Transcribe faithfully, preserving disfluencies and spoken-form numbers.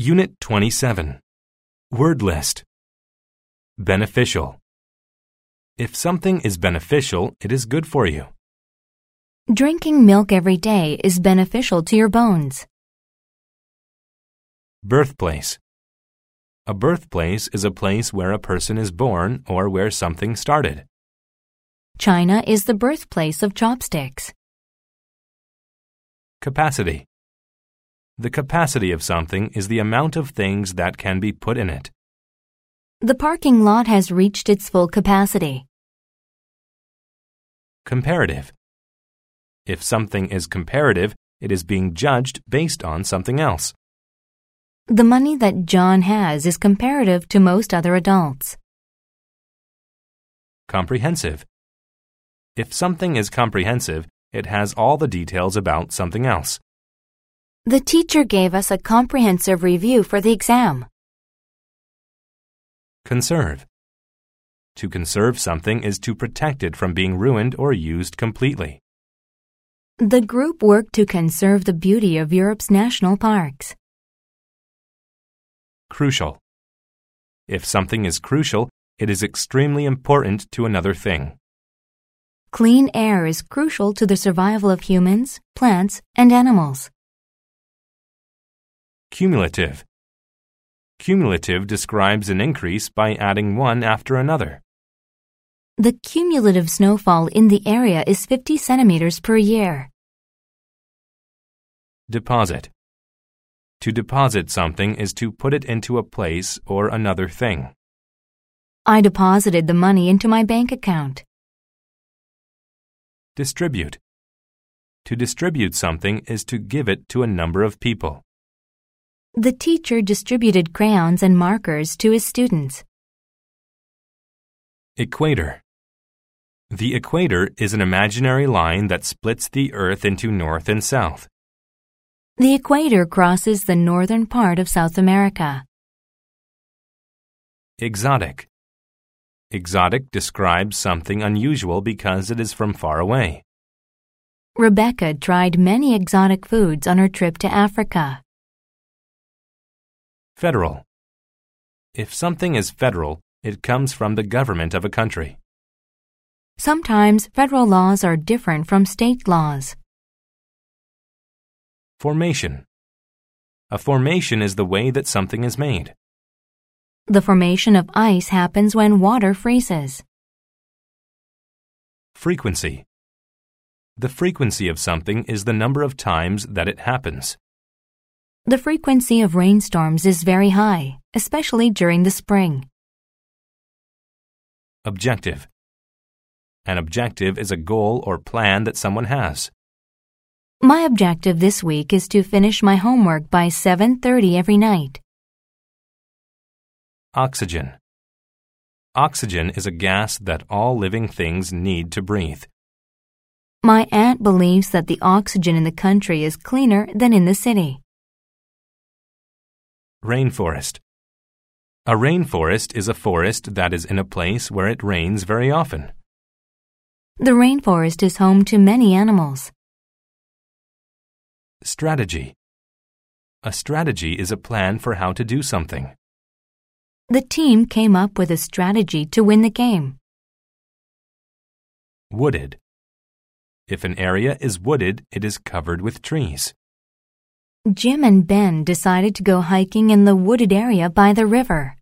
Unit twenty-seven. Word list. Beneficial. If something is beneficial, it is good for you. Drinking milk every day is beneficial to your bones. Birthplace. A birthplace is a place where a person is born or where something started. China is the birthplace of chopsticks. Capacity. The capacity of something is the amount of things that can be put in it. The parking lot has reached its full capacity. Comparative. If something is comparative, it is being judged based on something else. The money that John has is comparative to most other adults. Comprehensive. If something is comprehensive, it has all the details about something else. The teacher gave us a comprehensive review for the exam. Conserve. To conserve something is to protect it from being ruined or used completely. The group worked to conserve the beauty of Europe's national parks. Crucial. If something is crucial, it is extremely important to another thing. Clean air is crucial to the survival of humans, plants, and animals. Cumulative. Cumulative describes an increase by adding one after another. The cumulative snowfall in the area is fifty centimeters per year. Deposit. To deposit something is to put it into a place or another thing. I deposited the money into my bank account. Distribute. To distribute something is to give it to a number of people. The teacher distributed crayons and markers to his students. Equator. The equator is an imaginary line that splits the Earth into north and south. The equator crosses the northern part of South America. Exotic. Exotic describes something unusual because it is from far away. Rebecca tried many exotic foods on her trip to Africa. Federal. If something is federal, it comes from the government of a country. Sometimes federal laws are different from state laws. Formation. A formation is the way that something is made. The formation of ice happens when water freezes. Frequency. The frequency of something is the number of times that it happens. The frequency of rainstorms is very high, especially during the spring. Objective. An objective is a goal or plan that someone has. My objective this week is to finish my homework by seven thirty every night. Oxygen. Oxygen is a gas that all living things need to breathe. My aunt believes that the oxygen in the country is cleaner than in the city. Rainforest. A rainforest is a forest that is in a place where it rains very often. The rainforest is home to many animals. Strategy. A strategy is a plan for how to do something. The team came up with a strategy to win the game. Wooded. If an area is wooded, it is covered with trees. Jim and Ben decided to go hiking in the wooded area by the river.